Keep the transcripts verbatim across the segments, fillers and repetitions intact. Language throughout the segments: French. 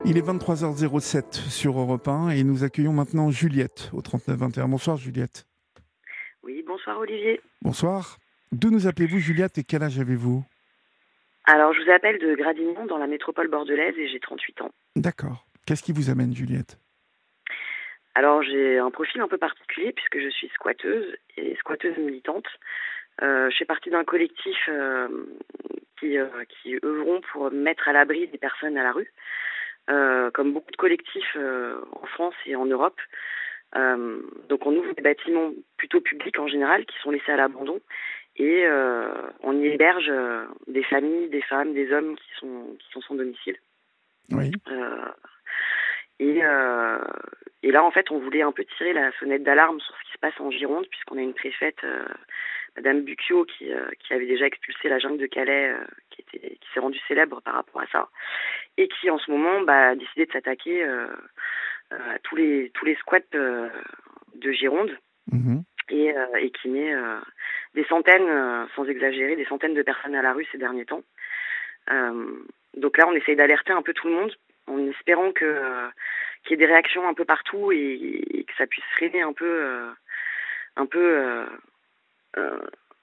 Il est vingt-trois heures zéro sept sur Europe un et nous accueillons maintenant Juliette au trente-neuf vingt et un. Bonsoir Juliette. Oui, bonsoir Olivier. Bonsoir. D'où nous appelez-vous Juliette et quel âge avez-vous? Alors, je vous appelle de Gradignan, dans la métropole bordelaise, et j'ai trente-huit ans. D'accord. Qu'est-ce qui vous amène Juliette? Alors, j'ai un profil un peu particulier puisque je suis squatteuse et squatteuse militante. Euh, je fais partie d'un collectif euh, qui, euh, qui œuvront pour mettre à l'abri des personnes à la rue, euh, comme beaucoup de collectifs euh, en France et en Europe. Euh, donc, on ouvre des bâtiments plutôt publics en général qui sont laissés à l'abandon. Et euh, on y héberge euh, des familles, des femmes, des hommes qui sont, qui sont sans domicile. Oui. Euh, et, euh, et là, en fait, on voulait un peu tirer la sonnette d'alarme sur ce qui se passe en Gironde, puisqu'on a une préfète, euh, Madame Bucchio, qui, euh, qui avait déjà expulsé la jungle de Calais, euh, qui, était, qui s'est rendue célèbre par rapport à ça, et qui, en ce moment, bah, a décidé de s'attaquer euh, à tous les, tous les squats euh, de Gironde. Mmh. Et, euh, et qui met euh, des centaines, euh, sans exagérer, des centaines de personnes à la rue ces derniers temps. Euh, donc là, on essaye d'alerter un peu tout le monde, en espérant que euh, qu'il y ait des réactions un peu partout et, et que ça puisse freiner un peu, euh, un peu euh, euh,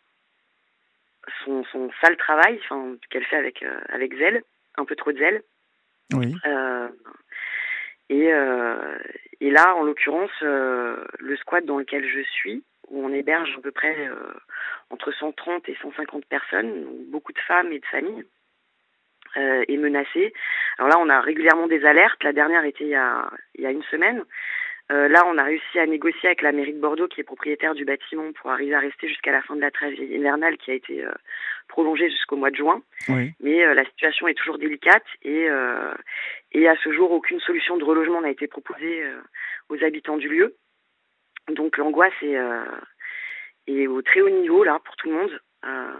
son, son sale travail, enfin qu'elle fait avec euh, avec zèle, un peu trop de zèle. Oui. Euh, et, euh, et là, en l'occurrence, euh, le squat dans lequel je suis, où on héberge à peu près euh, entre cent trente et cent cinquante personnes, donc beaucoup de femmes et de familles, euh, est menacé. Alors là, on a régulièrement des alertes. La dernière était il y a, il y a une semaine. Euh, là, on a réussi à négocier avec la mairie de Bordeaux, qui est propriétaire du bâtiment, pour arriver à rester jusqu'à la fin de la trêve hivernale, qui a été euh, prolongée jusqu'au mois de juin. Oui. Mais euh, la situation est toujours délicate et, euh, et à ce jour, aucune solution de relogement n'a été proposée euh, aux habitants du lieu. Donc l'angoisse est, euh, est au très haut niveau là pour tout le monde. Euh,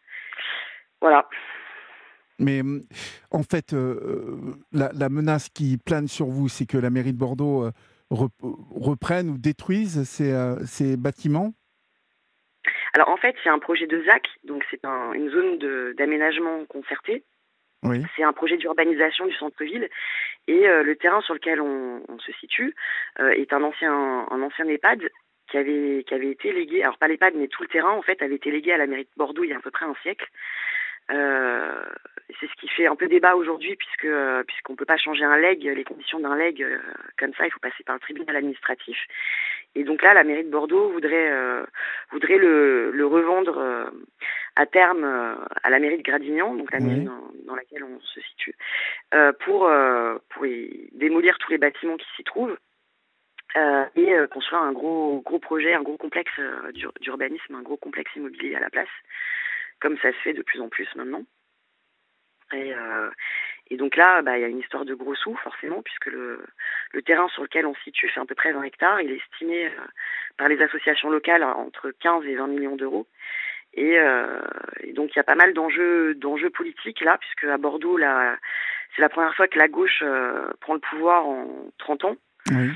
voilà. Mais en fait, euh, la, la menace qui plane sur vous, c'est que la mairie de Bordeaux euh, rep- reprenne ou détruise ces, euh, ces bâtiments? Alors en fait, c'est un projet de Z A C, donc c'est un, une zone de, d'aménagement concerté. Oui. C'est un projet d'urbanisation du centre-ville et euh, le terrain sur lequel on, on se situe euh, est un ancien, un ancien EHPAD qui avait, qui avait été légué, alors pas l'EHPAD mais tout le terrain en fait avait été légué à la mairie de Bordeaux il y a à peu près un siècle. Euh, c'est ce qui fait un peu débat aujourd'hui puisque euh, puisqu'on peut pas changer un leg, les conditions d'un leg euh, comme ça, il faut passer par le tribunal administratif. Et donc là, la mairie de Bordeaux voudrait euh, voudrait le, le revendre euh, à terme euh, à la mairie de Gradignan, donc la mairie Oui. dans, dans laquelle on se situe, euh, pour euh, pour y démolir tous les bâtiments qui s'y trouvent. Euh, et euh, construire un gros gros projet, un gros complexe euh, d'ur- d'urbanisme, un gros complexe immobilier à la place, comme ça se fait de plus en plus maintenant. Et, euh, et donc là, bah, il y a une histoire de gros sous, forcément, puisque le, le terrain sur lequel on se situe fait à peu près vingt hectares. Il est estimé euh, par les associations locales à entre quinze et vingt millions d'euros. Et, euh, et donc il y a pas mal d'enjeux, d'enjeux politiques là, puisque à Bordeaux, là, c'est la première fois que la gauche euh, prend le pouvoir en trente ans. Oui.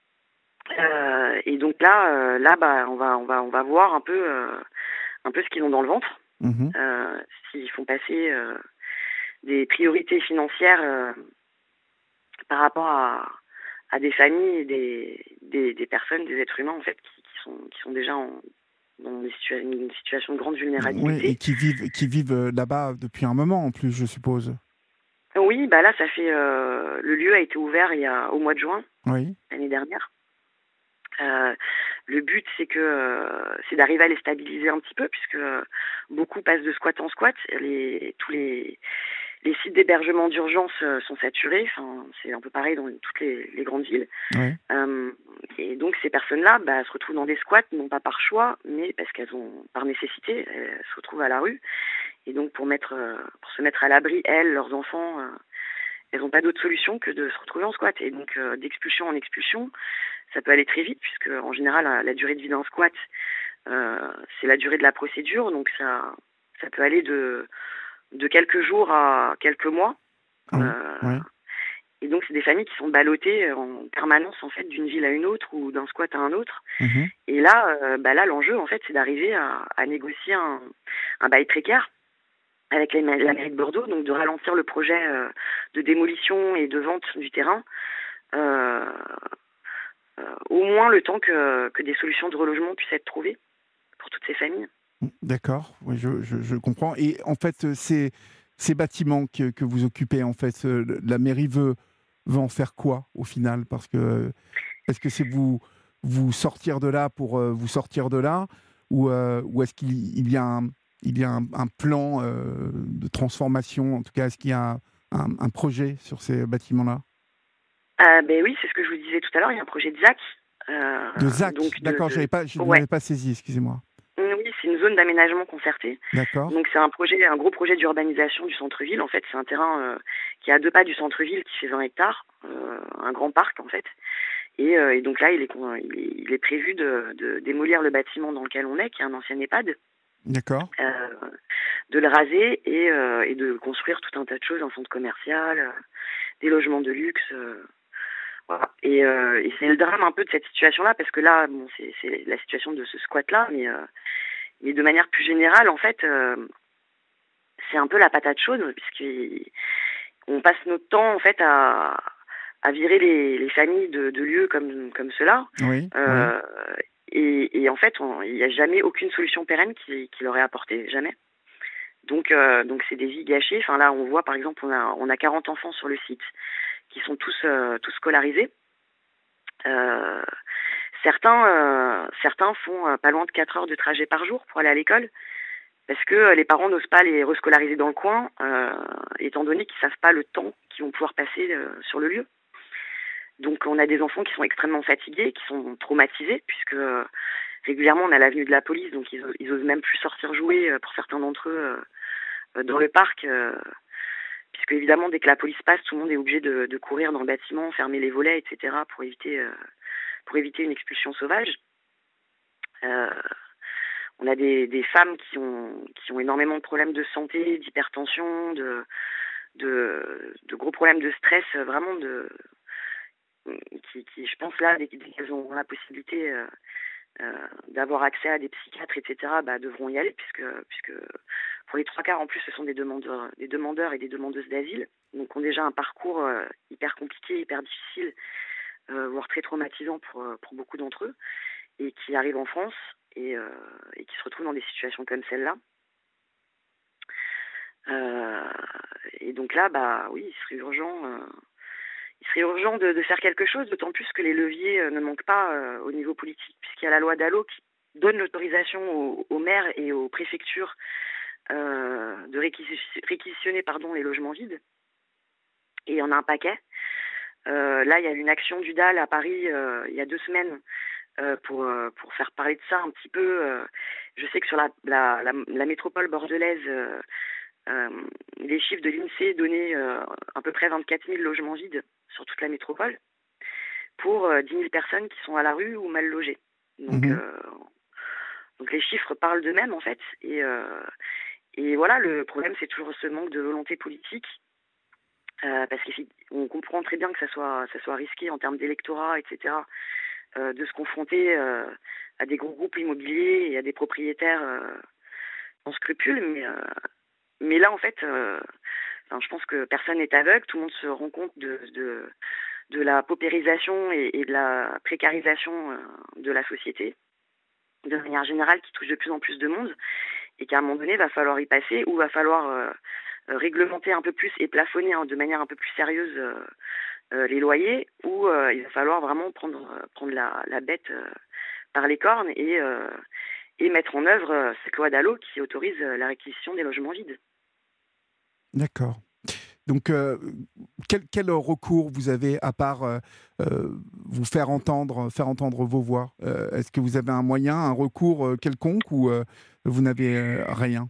Euh, et donc là, euh, là, bah, on va, on va, on va voir un peu, euh, un peu ce qu'ils ont dans le ventre, Mmh. euh, s'ils font passer euh, des priorités financières euh, par rapport à, à des familles et des, des, des personnes, des êtres humains en fait, qui, qui sont, qui sont déjà en, dans des situa- une situation de grande Oui, et vulnérabilité. qui vivent, qui vivent euh, là-bas depuis un moment en plus, je suppose. Oui, bah là, ça fait euh, le lieu a été ouvert il y a au mois de juin Oui. l'année dernière. Euh, le but, c'est que euh, c'est d'arriver à les stabiliser un petit peu, puisque euh, beaucoup passent de squat en squat. Les, tous les, les sites d'hébergement d'urgence euh, sont saturés. Enfin, c'est un peu pareil dans toutes les, les grandes villes. Oui. Euh, et donc ces personnes-là bah, se retrouvent dans des squats, non pas par choix, mais parce qu'elles ont, par nécessité, elles se retrouvent à la rue. Et donc pour mettre, euh, pour se mettre à l'abri, elles, leurs enfants, euh, elles n'ont pas d'autre solution que de se retrouver en squat. Et donc euh, d'expulsion en expulsion, ça peut aller très vite, puisque en général la, la durée de vie d'un squat, euh, c'est la durée de la procédure, donc ça, ça peut aller de, de quelques jours à quelques mois. Oui. Euh, Oui. et donc c'est des familles qui sont ballottées en permanence en fait d'une ville à une autre ou d'un squat à un autre. Mmh. Et là, euh, bah là l'enjeu en fait c'est d'arriver à, à négocier un, un bail précaire avec les, la mairie de Bordeaux, donc de ralentir le projet euh, de démolition et de vente du terrain, euh, euh, au moins le temps que, que des solutions de relogement puissent être trouvées pour toutes ces familles. D'accord, oui, je, je, je comprends. Et en fait, ces, ces bâtiments que, que vous occupez, en fait, euh, la mairie veut, veut en faire quoi au final? Parce que est-ce que c'est vous vous sortir de là pour euh, vous sortir de là, ou, euh, ou est-ce qu'il il y a un, il y a un, un plan euh, de transformation? En tout cas, est-ce qu'il y a un, un projet sur ces bâtiments-là? Ah ben oui, c'est ce que je vous disais tout à l'heure, il y a un projet de Z A C, euh, De Z A C, donc de, d'accord, de... j'avais pas, je Ouais. n'avais pas saisi, excusez-moi. Oui, c'est une zone d'aménagement concerté. D'accord, Donc c'est un projet, un gros projet d'urbanisation du centre-ville. En fait, c'est un terrain euh, qui est à deux pas du centre-ville, qui fait vingt hectares, euh, un grand parc en fait. Et, euh, et donc là, il est, il est, il est prévu de, de démolir le bâtiment dans lequel on est, qui est un ancien EHPAD, d'accord, euh, de le raser et, euh, et de construire tout un tas de choses, un centre commercial, euh, des logements de luxe. Euh, voilà. Et, euh, et c'est le drame un peu de cette situation-là, parce que là, bon, c'est, c'est la situation de ce squat-là, mais, euh, mais de manière plus générale, en fait, euh, c'est un peu la patate chaude, puisqu'on passe notre temps, en fait, à, à virer les, les familles de, de lieux comme, comme ceux-là. oui, oui, Euh, et, et en fait, on- il n'y a jamais aucune solution pérenne qui, qui leur est apportée, jamais. Donc, euh, donc c'est des vies gâchées. Enfin là, on voit par exemple, on a, on a quarante enfants sur le site qui sont tous, euh, tous scolarisés. Euh, certains, euh, certains font euh, pas loin de quatre heures de trajet par jour pour aller à l'école, parce que euh, les parents n'osent pas les rescolariser dans le coin, euh, étant donné qu'ils savent pas le temps qu'ils vont pouvoir passer euh, sur le lieu. Donc on a des enfants qui sont extrêmement fatigués, qui sont traumatisés, puisque euh, régulièrement on a l'avenue de la police, donc ils, ils osent même plus sortir jouer euh, pour certains d'entre eux euh, dans le parc, euh, puisque évidemment dès que la police passe, tout le monde est obligé de, de courir dans le bâtiment, fermer les volets, et cetera pour éviter euh, pour éviter une expulsion sauvage. Euh, on a des, des femmes qui ont qui ont énormément de problèmes de santé, d'hypertension, de de, de gros problèmes de stress, euh, vraiment de qui, qui je pense là dès, dès qu'elles ont la possibilité euh, euh, d'avoir accès à des psychiatres, et cetera, bah, devront y aller, puisque, puisque pour les trois quarts, en plus, ce sont des demandeurs, des demandeurs et des demandeuses d'asile, donc ont déjà un parcours euh, hyper compliqué, hyper difficile, euh, voire très traumatisant pour, pour beaucoup d'entre eux, et qui arrivent en France et, euh, et qui se retrouvent dans des situations comme celle-là. Euh, et donc là, bah oui, il serait urgent... Euh, Il serait urgent de, de faire quelque chose, d'autant plus que les leviers euh, ne manquent pas euh, au niveau politique, puisqu'il y a la loi Dallot qui donne l'autorisation aux, aux maires et aux préfectures euh, de réquisi- réquisitionner pardon, les logements vides. Et il y en a un paquet. Euh, là, il y a eu une action du D A L à Paris euh, il y a deux semaines euh, pour, euh, pour faire parler de ça un petit peu. Euh, je sais que sur la, la, la, la métropole bordelaise, euh, euh, les chiffres de l'INSEE donnaient euh, à peu près vingt-quatre mille logements vides sur toute la métropole, pour euh, dix mille personnes qui sont à la rue ou mal logées. Donc, mhm, euh, donc les chiffres parlent d'eux-mêmes en fait. Et, euh, et voilà, le problème c'est toujours ce manque de volonté politique, euh, parce qu'on comprend très bien que ça soit, ça soit risqué en termes d'électorat, et cetera, euh, de se confronter euh, à des gros groupes immobiliers et à des propriétaires euh, sans scrupules. Mais, euh, mais là en fait, euh, enfin, je pense que personne n'est aveugle, tout le monde se rend compte de, de de la paupérisation et, et de la précarisation euh, de la société, de manière générale, qui touche de plus en plus de monde, et qu'à un moment donné, va falloir y passer, ou va falloir euh, euh, réglementer un peu plus et plafonner hein, de manière un peu plus sérieuse euh, euh, les loyers, ou euh, il va falloir vraiment prendre, euh, prendre la, la bête euh, par les cornes et, euh, et mettre en œuvre euh, cette loi Dallot qui autorise euh, la réquisition des logements vides. d'accord. Donc, euh, quel, quel recours vous avez à part euh, euh, vous faire entendre, faire entendre vos voix? Euh, Est-ce que vous avez un moyen, un recours euh, quelconque, ou euh, vous n'avez euh, rien?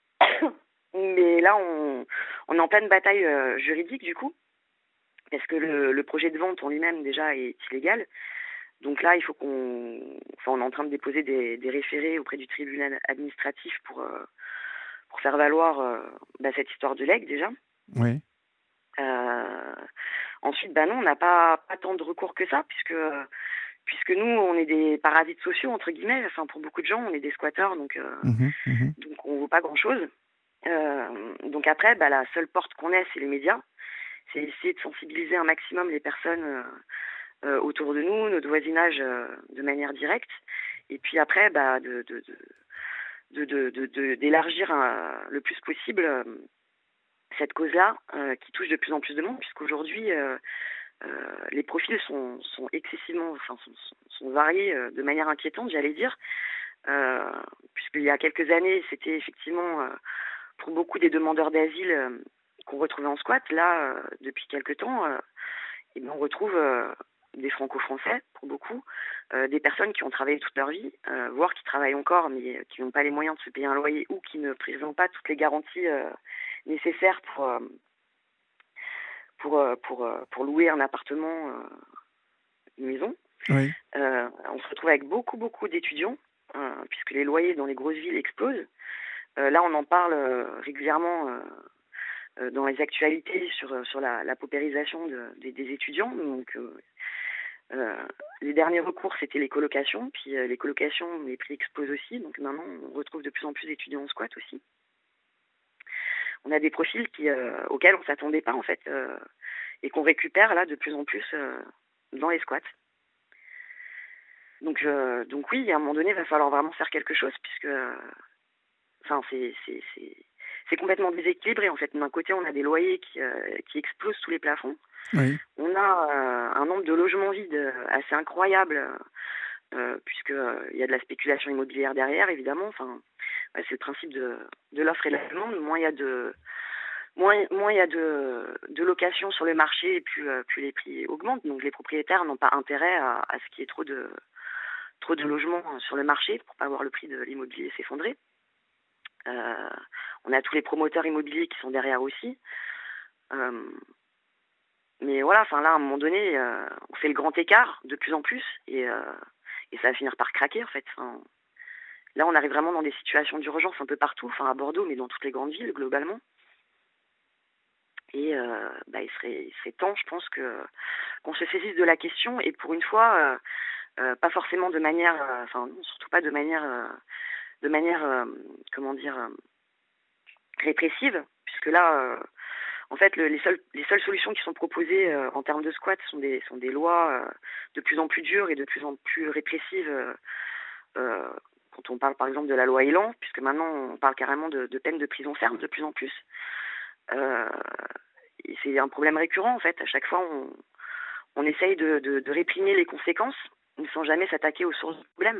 Mais là, on, on est en pleine bataille euh, juridique du coup, parce que le, le projet de vente en lui-même déjà est illégal. Donc là, il faut qu'on... Enfin, on est en train de déposer des, des référés auprès du tribunal administratif pour, euh, pour faire valoir euh, bah, cette histoire de legs déjà. Oui. Euh, ensuite, bah non, on n'a pas, pas tant de recours que ça, puisque, puisque nous, on est des parasites sociaux, entre guillemets. Enfin, pour beaucoup de gens, on est des squatteurs, donc, euh, Mhm, mhm. donc on ne vaut pas grand-chose. Euh, donc après, bah, la seule porte qu'on ait, c'est les médias. C'est essayer de sensibiliser un maximum les personnes euh, euh, autour de nous, notre voisinage euh, de manière directe. Et puis après, bah, de, de, de, de, de, de- d'élargir euh, le plus possible euh, cette cause-là euh, qui touche de plus en plus de monde, puisqu'aujourd'hui, euh, euh, les profils sont, sont excessivement, enfin, sont, sont- sont variés euh, de manière inquiétante, j'allais dire, euh, puisqu'il y a quelques années, c'était effectivement euh, pour beaucoup des demandeurs d'asile euh, qu'on retrouvait en squat. Là, euh, depuis quelques temps, euh, eh bien, on retrouve euh, des franco-français, pour beaucoup, euh, des personnes qui ont travaillé toute leur vie, euh, voire qui travaillent encore, mais euh, qui n'ont pas les moyens de se payer un loyer ou qui ne présentent pas toutes les garanties euh, nécessaires pour, euh, pour, euh, pour, euh, pour louer un appartement, euh, une maison. Oui. Euh, on se retrouve avec beaucoup, beaucoup d'étudiants, euh, puisque les loyers dans les grosses villes explosent. Euh, là, on en parle euh, régulièrement euh, euh, dans les actualités sur, euh, sur la, la paupérisation de, des, des étudiants. Donc, euh, euh, les derniers recours, c'était les colocations. Puis euh, les colocations, les prix explosent aussi. Donc maintenant, on retrouve de plus en plus d'étudiants en squat aussi. On a des profils qui, euh, auxquels on ne s'attendait pas, en fait, euh, et qu'on récupère là de plus en plus euh, dans les squats. Donc, euh, donc oui, à un moment donné, il va falloir vraiment faire quelque chose, puisque euh, enfin, c'est, c'est, c'est, c'est complètement déséquilibré, en fait. D'un côté, on a des loyers qui, euh, qui explosent sous les plafonds. Oui. On a euh, un nombre de logements vides euh, assez incroyable, euh, puisqu'il y a de la spéculation immobilière derrière, évidemment. Enfin, ouais, c'est le principe de, de l'offre et de la demande. Moins il y a de, moins, moins il y a de, de locations sur le marché, et plus, euh, plus les prix augmentent. Donc les propriétaires n'ont pas intérêt à, à ce qu'il y ait trop de, trop de logements sur le marché pour pas voir le prix de l'immobilier s'effondrer. Euh, on a tous les promoteurs immobiliers qui sont derrière aussi. Euh, mais voilà, enfin là, à un moment donné, euh, on fait le grand écart de plus en plus et, euh, et ça va finir par craquer en fait. Enfin, là, on arrive vraiment dans des situations d'urgence un peu partout, enfin à Bordeaux, mais dans toutes les grandes villes globalement. Et euh, bah, il serait, il serait temps, je pense, que qu'on se saisisse de la question et pour une fois, euh, euh, pas forcément de manière, euh, enfin surtout pas de manière, euh, de manière, euh, comment dire, euh, répressive, puisque là. Euh, En fait, le, les, seules, les seules solutions qui sont proposées euh, en termes de squat sont des, sont des lois euh, de plus en plus dures et de plus en plus répressives. Euh, euh, quand on parle par exemple de la loi Elan, puisque maintenant on parle carrément de, de peine de prison ferme de plus en plus. Euh, et c'est un problème récurrent en fait. À chaque fois, on, on essaye de, de, de réprimer les conséquences, mais sans jamais s'attaquer aux sources du problème.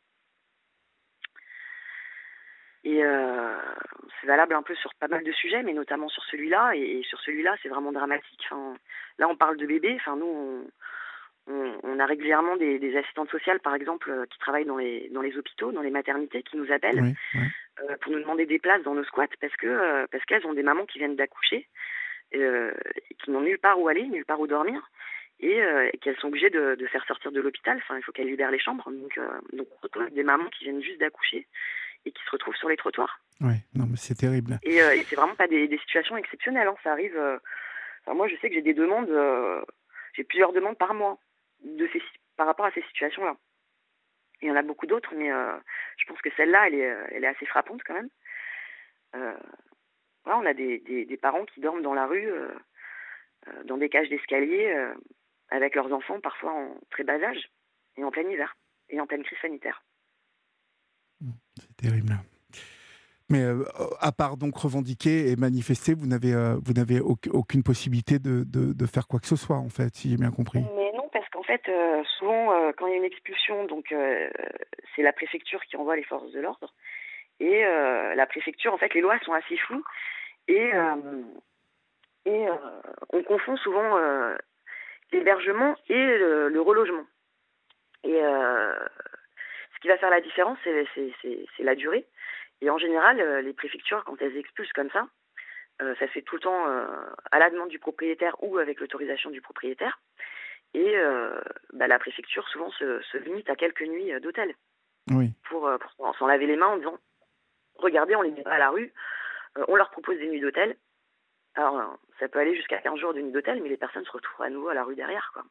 Et euh, c'est valable un peu sur pas mal de sujets, mais notamment sur celui-là. Et, et sur celui-là, c'est vraiment dramatique. Enfin, là, on parle de bébés. Enfin, nous, on, on, on a régulièrement des, des assistantes sociales, par exemple, euh, qui travaillent dans les, dans les hôpitaux, dans les maternités, qui nous appellent Oui. Oui. euh, pour nous demander des places dans nos squats parce que euh, parce qu'elles ont des mamans qui viennent d'accoucher euh, et qui n'ont nulle part où aller, nulle part où dormir. Et, euh, et qu'elles sont obligées de, de faire sortir de l'hôpital. Enfin, il faut qu'elles libèrent les chambres. Donc, euh, donc on retrouve des mamans qui viennent juste d'accoucher et qui se retrouvent sur les trottoirs. Oui. Non, mais c'est terrible. Et, euh, et c'est vraiment pas des, des situations exceptionnelles. Hein. Ça arrive. Euh, enfin, moi, je sais que j'ai des demandes. Euh, j'ai plusieurs demandes par mois de ces, par rapport à ces situations-là. Il y en a beaucoup d'autres, mais euh, je pense que celle-là, elle est, elle est assez frappante quand même. Euh, voilà, on a des, des, des parents qui dorment dans la rue, euh, euh, dans des cages d'escalier, euh, avec leurs enfants, parfois en très bas âge, et en plein hiver, et en pleine crise sanitaire. C'est terrible. Mais euh, à part donc revendiquer et manifester, vous n'avez euh, vous n'avez aucune possibilité de, de, de faire quoi que ce soit, en fait, si j'ai bien compris. Mais non, parce qu'en fait, euh, souvent, euh, quand il y a une expulsion, donc euh, c'est la préfecture qui envoie les forces de l'ordre. Et euh, la préfecture, en fait, les lois sont assez floues. Et, euh, et euh, on confond souvent euh, l'hébergement et le, le relogement. Et euh, ce qui va faire la différence, c'est, c'est, c'est, c'est la durée. Et en général, euh, les préfectures, quand elles expulsent comme ça, euh, ça se fait tout le temps euh, à la demande du propriétaire ou avec l'autorisation du propriétaire. Et euh, bah, la préfecture, souvent, se, se limite à quelques nuits d'hôtel Oui. pour, euh, pour s'en laver les mains en disant « Regardez, on les met pas à la rue, euh, on leur propose des nuits d'hôtel. » Alors, euh, ça peut aller jusqu'à quinze jours de nuit d'hôtel, mais les personnes se retrouvent à nouveau à la rue derrière, quoi.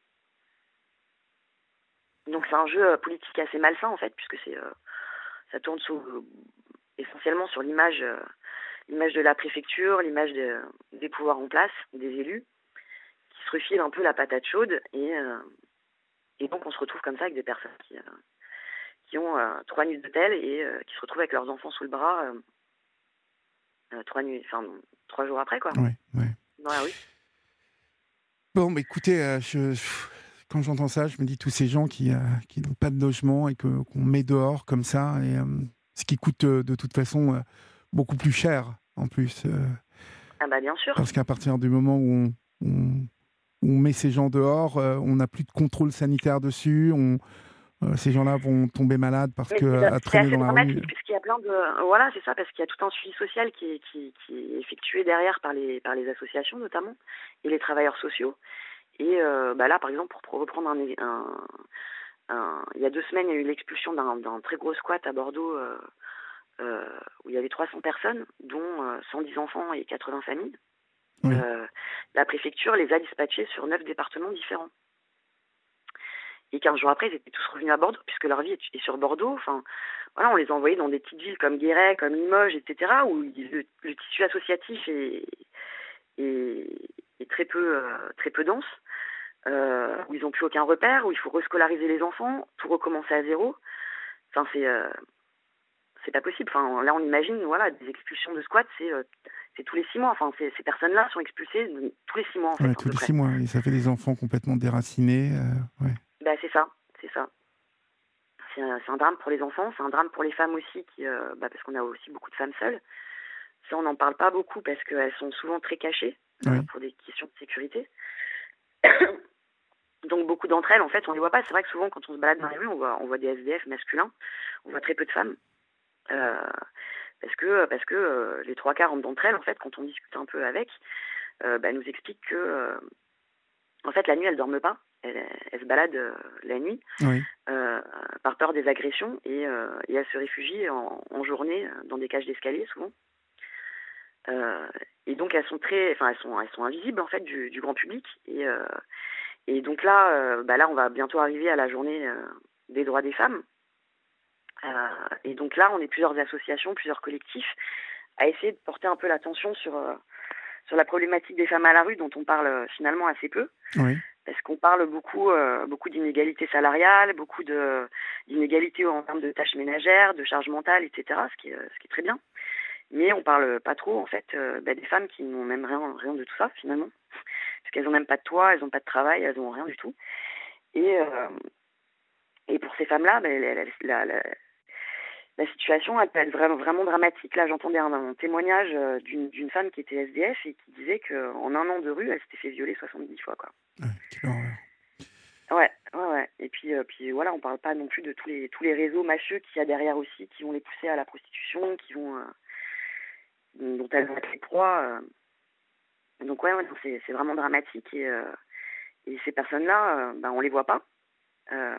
Donc c'est un jeu euh, politique assez malsain, en fait, puisque c'est, euh, ça tourne sous, euh, essentiellement sur l'image, euh, l'image de la préfecture, l'image de, des pouvoirs en place, des élus, qui se refilent un peu la patate chaude. Et, euh, et donc, on se retrouve comme ça avec des personnes qui, euh, qui ont euh, trois nuits d'hôtel et euh, qui se retrouvent avec leurs enfants sous le bras euh, euh, trois nuits, enfin, trois jours après, quoi, Oui, oui. dans la rue. Bon, mais écoutez, euh, je, quand j'entends ça, je me dis tous ces gens qui, euh, qui n'ont pas de logement et que, qu'on met dehors comme ça, et, euh, ce qui coûte euh, de toute façon euh, beaucoup plus cher en plus. Euh, Ah bah bien sûr. parce qu'à partir du moment où on, on, on met ces gens dehors, euh, on n'a plus de contrôle sanitaire dessus, on, euh, ces gens-là vont tomber malades parce Mais que c'est, à c'est traîner assez dans la rue. dramatique puisqu'il y a plein de voilà c'est ça parce qu'il y a tout un suivi social qui est, qui, qui est effectué derrière par les par les associations notamment et les travailleurs sociaux. Et euh, bah là, par exemple, pour, pour reprendre un, un, un... Il y a deux semaines, il y a eu l'expulsion d'un, d'un très gros squat à Bordeaux euh, euh, où il y avait trois cents personnes, dont euh, cent dix enfants et quatre-vingts familles. Oui. Euh, la préfecture les a dispatchés sur neuf départements différents. Et quinze jours après, ils étaient tous revenus à Bordeaux, puisque leur vie est, est sur Bordeaux. Enfin, voilà, on les a envoyés dans des petites villes comme Guéret, comme Limoges, et cetera, où le, le tissu associatif est, est, est très peu, euh, très peu dense. Euh, où ils n'ont plus aucun repère, où il faut rescolariser les enfants, tout recommencer à zéro. Enfin, c'est euh, c'est pas possible. Enfin, là, on imagine, voilà, des expulsions de squats, c'est euh, c'est tous les six mois. Enfin, c'est, ces personnes-là sont expulsées tous les six mois, en fait, Ouais, à tous peu les près. six mois, et ça fait des enfants complètement déracinés. Euh, ouais. Ben, c'est ça, c'est ça. C'est un, c'est un drame pour les enfants, c'est un drame pour les femmes aussi, qui, euh, bah, parce qu'on a aussi beaucoup de femmes seules. Ça, on n'en parle pas beaucoup parce qu'elles sont souvent très cachées euh, Oui. pour des questions de sécurité. Donc beaucoup d'entre elles, en fait, on les voit pas. C'est vrai que souvent, quand on se balade dans les rues, on voit, on voit des S D F masculins, on voit très peu de femmes, euh, parce que parce que euh, les trois quarts d'entre elles, en fait, quand on discute un peu avec, euh, bah, nous expliquent que, euh, en fait, la nuit, elles dorment pas. Elles, elles se baladent euh, la nuit Oui. euh, par peur des agressions et, euh, et elles se réfugient en, en journée dans des cages d'escalier souvent. Euh, et donc elles sont très, enfin elles sont elles sont invisibles en fait du, du grand public et euh, Et donc là, euh, bah là, on va bientôt arriver à la journée euh, des droits des femmes. Euh, et donc là, on est plusieurs associations, plusieurs collectifs à essayer de porter un peu l'attention sur, euh, sur la problématique des femmes à la rue dont on parle euh, finalement assez peu. Oui. Parce qu'on parle beaucoup, euh, beaucoup d'inégalités salariales, beaucoup de, d'inégalités en termes de tâches ménagères, de charges mentales, et cetera, ce qui est, ce qui est très bien. Mais on parle pas trop, en fait, euh, bah, des femmes qui n'ont même rien, rien de tout ça, finalement. Parce qu'elles n'ont même pas de toit, elles n'ont pas de travail, elles n'ont rien du tout. Et, euh, et pour ces femmes-là, ben, la, la, la, la situation, elle peut être vraiment, vraiment dramatique. Là, j'entendais un, un témoignage euh, d'une, d'une femme qui était S D F et qui disait qu'en un an de rue, elle s'était fait violer soixante-dix fois, quoi. Ouais, quelle horreur. Ouais, ouais, ouais. Et puis, euh, puis voilà, on parle pas non plus de tous les, tous les réseaux mafieux qu'il y a derrière aussi, qui vont les pousser à la prostitution, qui vont, euh, dont elles vont être les proies. Euh. Donc ouais, ouais non, c'est, c'est vraiment dramatique et, euh, et ces personnes-là, euh, ben, on les voit pas. Euh,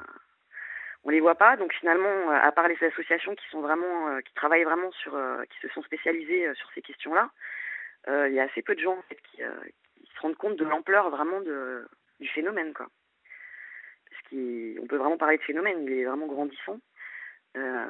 on les voit pas, donc finalement, à part les associations qui sont vraiment, euh, qui travaillent vraiment sur, euh, qui se sont spécialisées euh, sur ces questions-là, euh, il y a assez peu de gens en fait, qui, euh, qui se rendent compte de l'ampleur vraiment de, du phénomène, quoi. Parce qu'on peut vraiment parler de phénomène, il est vraiment grandissant. Euh,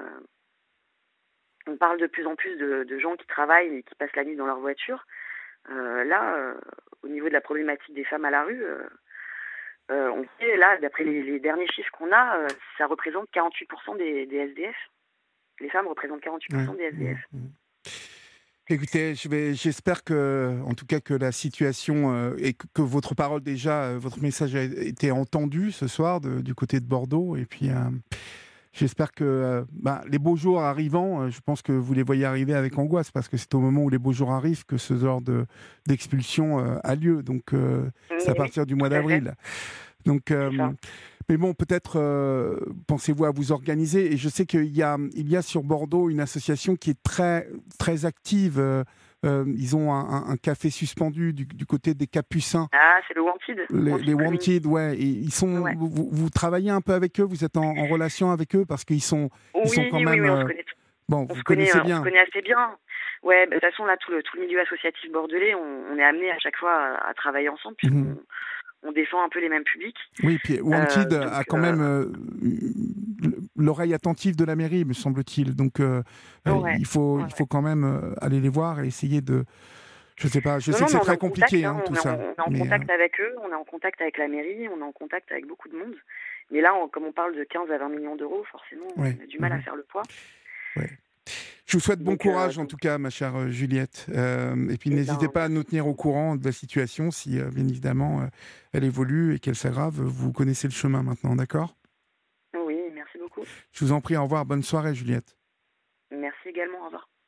on parle de plus en plus de, de gens qui travaillent et qui passent la nuit dans leur voiture. Euh, là, euh, au niveau de la problématique des femmes à la rue, euh, Euh, on sait, là, d'après les, les derniers chiffres qu'on a, euh, ça représente quarante-huit pour cent des, des S D F. Les femmes représentent quarante-huit pour cent Ouais. des S D F. Ouais. Écoutez, je vais, j'espère que, en tout cas, que la situation euh, et que, que votre parole déjà, euh, votre message a été entendu ce soir de, du côté de Bordeaux. Et puis, euh, j'espère que euh, bah, les beaux jours arrivant, euh, je pense que vous les voyez arriver avec angoisse parce que c'est au moment où les beaux jours arrivent que ce genre de, d'expulsion euh, a lieu. Donc, euh, c'est à Mais oui, partir du tout mois à fait. d'avril. Donc, euh, C'est ça. mais bon, peut-être euh, pensez-vous à vous organiser. Et je sais qu'il y a, il y a sur Bordeaux une association qui est très, très active. Euh, euh, ils ont un, un, un café suspendu du, du côté des Capucins. Ah, c'est le Wanted. Les, Wanted les Community. Wanted, ouais. Et ils sont. Ouais. Vous, vous travaillez un peu avec eux. Vous êtes en, en relation avec eux parce qu'ils sont, ils sont Oui, quand oui, même. oui, on se Euh, connaît. bon, On vous se connaît, connaissez euh, on se bien. connaît assez bien. Ouais, bah, de toute façon, là, tout le, tout le milieu associatif bordelais, on, on est amené à chaque fois à, à travailler ensemble Mhm. puisqu'on on défend un peu les mêmes publics. Oui, puis Euh, Wanted donc, a quand euh, même euh, l'oreille attentive de la mairie, me semble-t-il. Donc, euh, Ouais, il faut, ouais, il ouais. faut quand même euh, aller les voir et essayer de. Je sais pas. Je Non, sais non, que mais c'est on est très en contact, compliqué, hein, hein, on tout est en, ça. on est en Mais euh, contact avec eux, on est en contact avec la mairie, on est en contact avec beaucoup de monde. Mais là, on- comme on parle de quinze à vingt millions d'euros, forcément, ouais. on a du mal à Mhm, faire le poids. ouais. Je vous souhaite bon Donc, euh, courage, en donc tout cas, ma chère euh, Juliette. Euh, et puis, eh n'hésitez ben, pas à nous merci tenir au beaucoup. courant de la situation si, euh, bien évidemment, euh, elle évolue et qu'elle s'aggrave. Vous connaissez le chemin maintenant, d'accord? Oui, merci beaucoup. Je vous en prie, au revoir. Bonne soirée, Juliette. Merci également, au revoir.